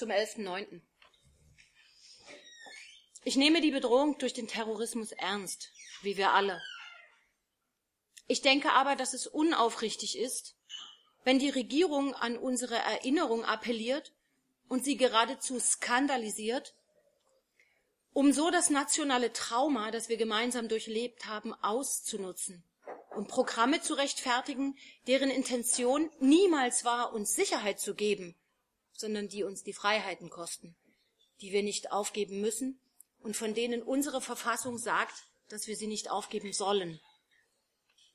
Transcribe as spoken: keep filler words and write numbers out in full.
zum elften neunten Ich nehme die Bedrohung durch den Terrorismus ernst, wie wir alle. Ich denke aber, dass es unaufrichtig ist, wenn die Regierung an unsere Erinnerung appelliert und sie geradezu skandalisiert, um so das nationale Trauma, das wir gemeinsam durchlebt haben, auszunutzen und Programme zu rechtfertigen, deren Intention niemals war, uns Sicherheit zu geben, sondern die uns die Freiheiten kosten, die wir nicht aufgeben müssen und von denen unsere Verfassung sagt, dass wir sie nicht aufgeben sollen.